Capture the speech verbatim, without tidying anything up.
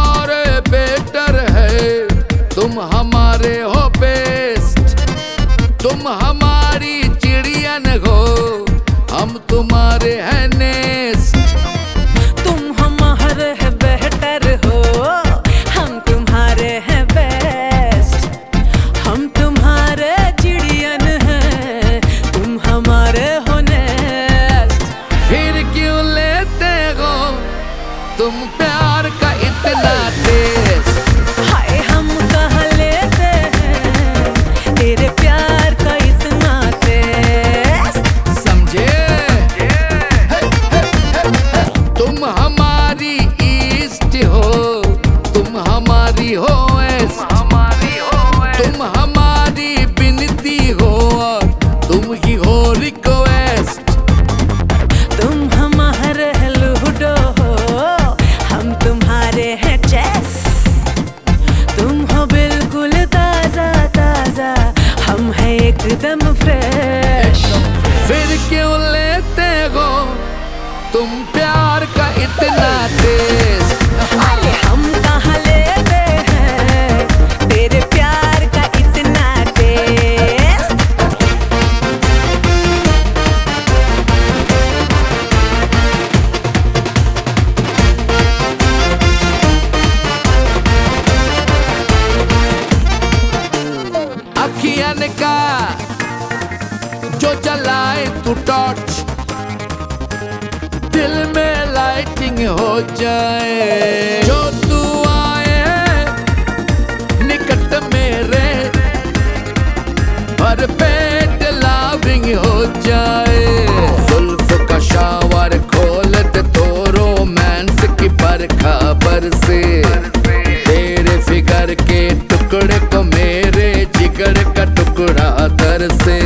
और बेटर है, तुम हमारे हो बेस्ट। तुम हमारी चिड़ियन हो, हम तुम्हारे हैं नेस्ट। तुम हमारे हैं बेहतर हो, हम तुम्हारे हैं बेस्ट। हम तुम्हारे चिड़ियन हैं, तुम हमारे हो नेस्ट। फिर क्यों लेते हो तुम प्यार का इतना टेस्ट? हाय हम कहाँ लेते हैं तेरे प्यार का इतना टेस्ट। समझे? हे, हे, हे, हे। तुम हमारी ईस्ट हो, तुम हमारी हो वेस्ट। तुम हमारी बिनती हो और तुम ही हो रिक्वेस्ट। तुम हमारे हैं लूडो हो, हम तुम्हारे हैं चेस। तुम हो बिल्कुल ताजा ताजा, हम हैं एकदम फ्रेश। फिर क्यों लेते हो तुम प्यार का इतना टेस्ट? अरे हम कहाँ लेते हैं तेरे प्यार का इतना टेस्ट। अखियन का जो जलाए तू टॉर्च, दिल में लाइटिंग हो जाए। जो तू आए निकट मेरे, भर पेट लाविंग हो जाए। जुल्फ का शावर खोल दे तो रोमांस की बरखा बरसे। तेरे फिगर के टुकड़े को मेरे जिगर का टुकड़ा दर से।